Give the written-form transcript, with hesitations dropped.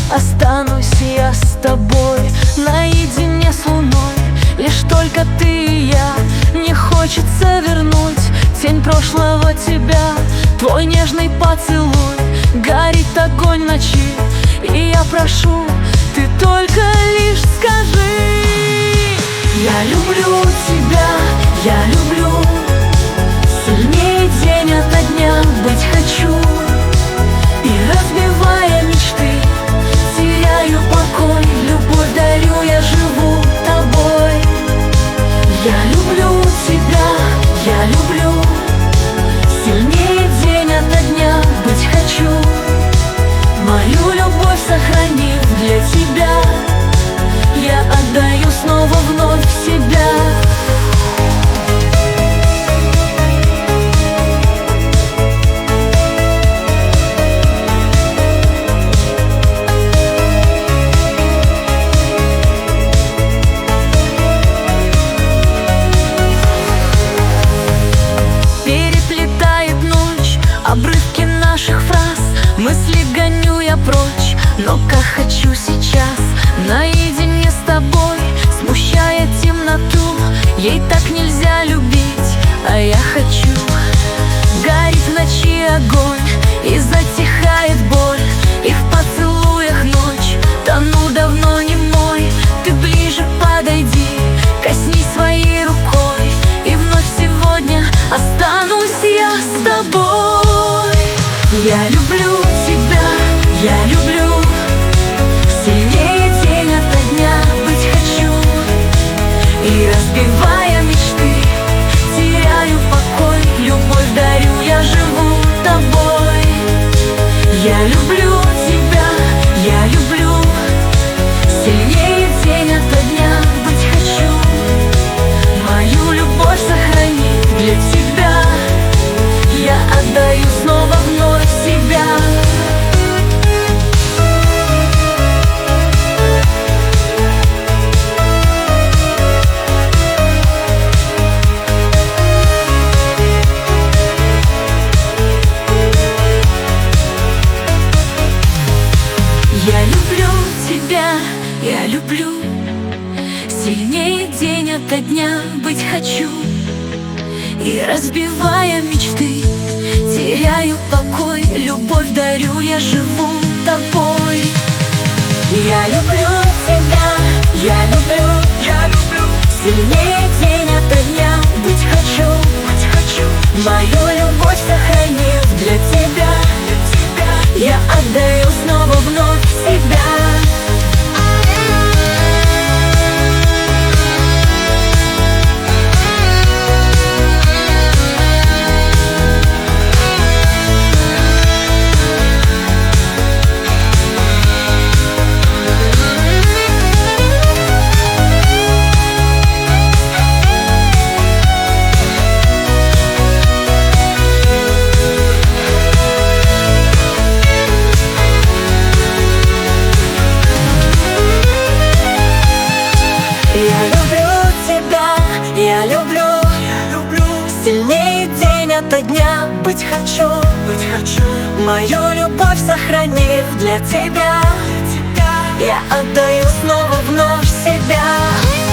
Останусь я с тобой наедине с луной. Лишь только ты и я, не хочется вернуть тень прошлого тебя. Твой нежный поцелуй, горит огонь в ночи. И я прошу, ты только лишь скажи: я люблю тебя, я люблю. Сильнее день ото дня быть хочу. И разбивая мечты, теряю покой. Любовь дарю, я живу тобой. Я люблю тебя, я люблю. Сильнее день ото дня быть хочу. Мою любовь сохранив для тебя, я отдаю снова вновь себя. Переплетает ночь обрывки наших фраз. Мысли гоню я прочь, но как хочу сейчас наедине с тобой, смущая темноту. Ей так нельзя любить, а я хочу. Горит в ночи огонь, и затихает боль. И в поцелуях ночь, тону давно не мой. Ты ближе подойди, коснись своей рукой. И вновь сегодня останусь я с тобой. Я люблю тебя, я люблю. Сильнее день ото дня быть хочу. И разбивая мечты, теряю покой. Любовь дарю, я живу тобой. Я люблю тебя, я люблю. Сильнее день ото дня быть хочу. Мою любовь сохрани для тебя, я отдаю снова вновь себя. Я люблю тебя, я люблю. Сильнее день ото дня быть хочу. И разбивая мечты, теряю покой. Любовь дарю, я живу тобой. Я люблю тебя, я люблю, я люблю. Сильнее день ото дня быть хочу, быть хочу. Мою любовь сохранив для тебя, я отдаю снова вновь себя. Я люблю, я люблю. Сильнее день ото дня быть хочу, быть хочу. Мою любовь сохранив для тебя, я отдаю снова вновь себя.